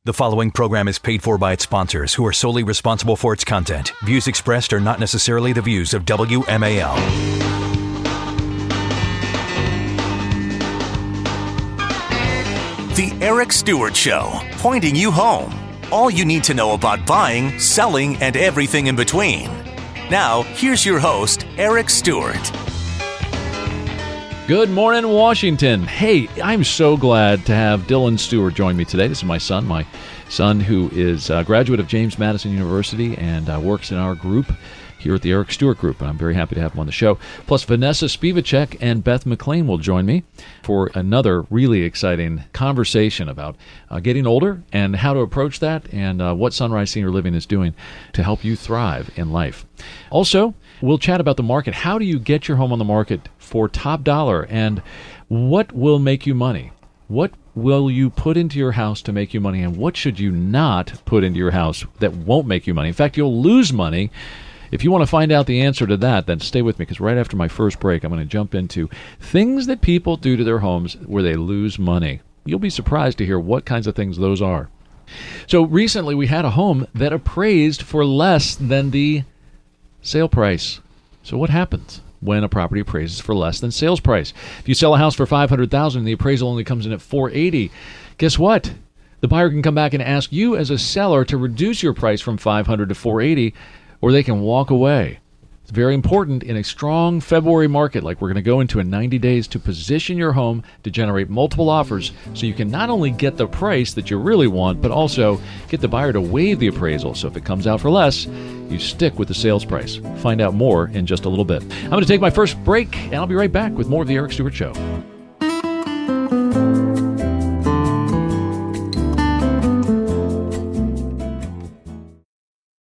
The following program is paid for by its sponsors, who are solely responsible for its content. Views expressed are not necessarily the views of WMAL. The Eric Stewart Show, pointing you home. All you need to know about buying, selling, and everything in between. Now, here's your host, Eric Stewart. Good morning, Washington. Hey, I'm so glad to have Dylan Stewart join me today. This is my son who is a graduate of James Madison University and works in our group here at the Eric Stewart Group, and I'm very happy to have him on the show. Plus, Vanessa Spivacek and Beth McLean will join me for another really exciting conversation about getting older and how to approach that and what Sunrise Senior Living is doing to help you thrive in life. Also, we'll chat about the market. How do you get your home on the market for top dollar, and what will make you money? What will you put into your house to make you money, and what should you not put into your house that won't make you money? In fact, you'll lose money. If you want to find out the answer to that, then stay with me, because right after my first break, I'm going to jump into things that people do to their homes where they lose money. You'll be surprised to hear what kinds of things those are. So recently, we had a home that appraised for less than the sale price. So what happens when a property appraises for less than sales price? If you sell a house for $500,000 and the appraisal only comes in at $480,000, guess what? The buyer can come back and ask you as a seller to reduce your price from $500,000 to $480,000, or they can walk away. It's very important in a strong February market like we're going to go into in 90 days to position your home to generate multiple offers so you can not only get the price that you really want, but also get the buyer to waive the appraisal. So if it comes out for less, you stick with the sales price. Find out more in just a little bit. I'm going to take my first break, and I'll be right back with more of the Eric Stewart Show.